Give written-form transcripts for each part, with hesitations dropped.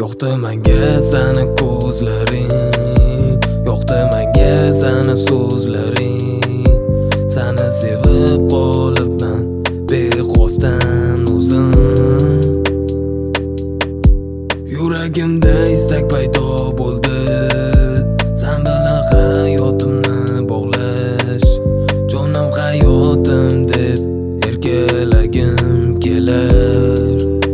Yo'qdi menga seni ko'zlaring, yo'qdi menga seni so'zlaring. Seni sevib qolibman bexosdan o'zim. Yuragimda istak paydo bo'ldi, sen bilan hayotimni bog'lash. Jonim hayotim deb erkalagim kelar.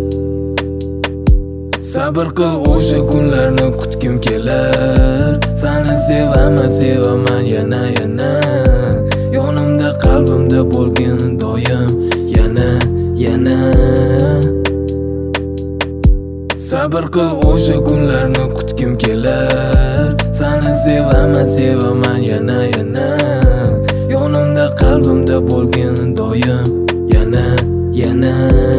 Sabr qil, o'sha kunlarni kutgim kelar. Seni sevaman yana yonimda qalbimda bo'lgin doim yana. Sabr qil, o'sha kunlarni kutgim kelar. Seni sevaman yana yonimda qalbimda bo'lgin doim yana.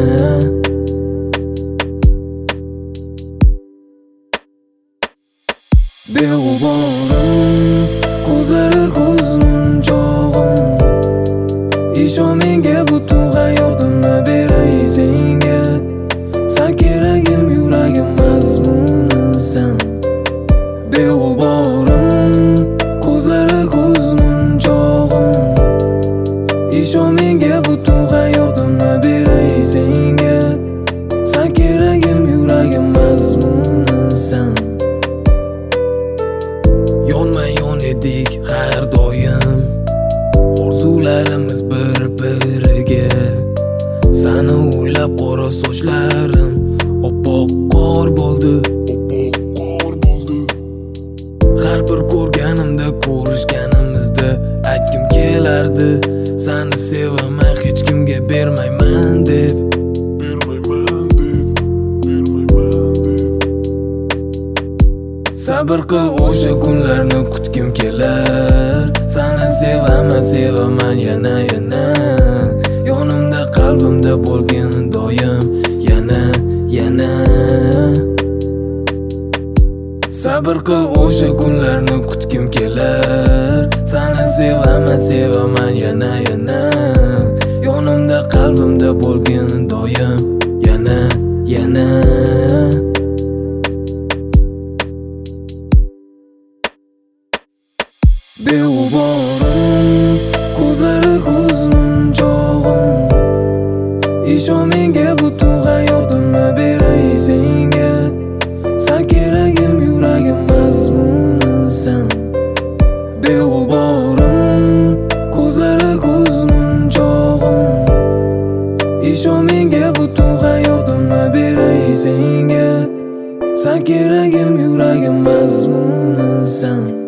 Beg'uborim, ko'zlari ko'zim chog'im. Ishon menga butun hayotimni beray senga. Sen keragim, yuragim mazmunisan. Beg'uborim, ko'zlari ko'zim chog'im. Ishon menga butun hayotimni beray senga. Sen keragim, yuragim mazmunisan. Yonma-yon edik har doim, orzularimiz bir-biriga. Seni o'ylab qora sochlarim oppoq qor bo'ldi. Har bir ko'rganimda, ko'rishganimizda aytgim kelardi. Seni sevaman, hech kimga bermayman deb. Sabr qil, o'sha kunlarni kutgim kelar. Seni sevaman yana yonimda qalbimda bo'lgin doim yana. Sabr qil, o'sha kunlarni kutgim kelar. Seni sevaman yana yonimda qalbimda bo'lgin doim yana. Beg'uborim, ko'zlari ko'zim chog'im. Ishon menga butun hayotimni beray senga. Sen keragim, yuragim mazmunisan. Beg'uborim, ko'zlari ko'zim chog'im. Ishon menga butun hayotimni beray senga. Sen keragim, yuragim mazmunisan.